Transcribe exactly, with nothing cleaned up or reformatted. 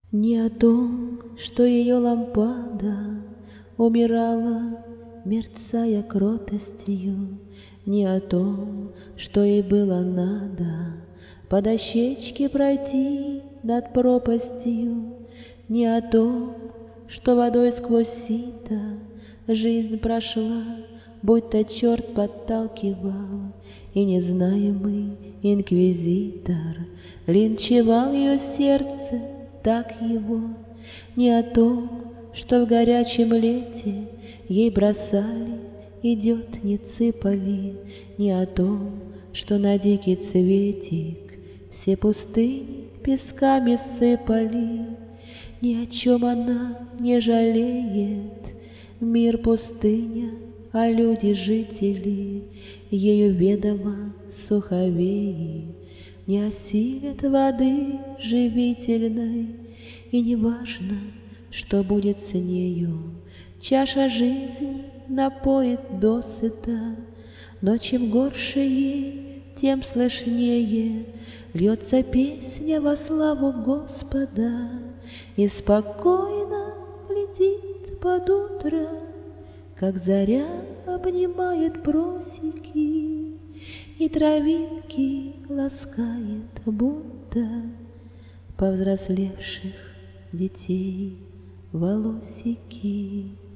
Не о том, что ее лампада умирала, мерцая кротостью, не о том, что ей было надо по дощечке пройти над пропастью, не о том, что водой сквозь сито жизнь прошла, будто черт подталкивал, и незнаемый инквизитор линчевал ее сердце, так его, не о том, что в горячем лете ей бросали «Идет, не цыпави», не о том, что на дикий цветик все пустыни песками сыпали, ни о чем она не жалеет. Мир пустыня, а люди жители, ею ведомо суховеи, не осилят воды живительной, и не важно, что будет с нею. Чаша жизни напоит досыта, но чем горше ей, тем слышнее льется песня во славу Господа, и спокойно глядит под утро, как заря обнимает просеки, и травинки ласкает, будто повзрослевших детей волосики.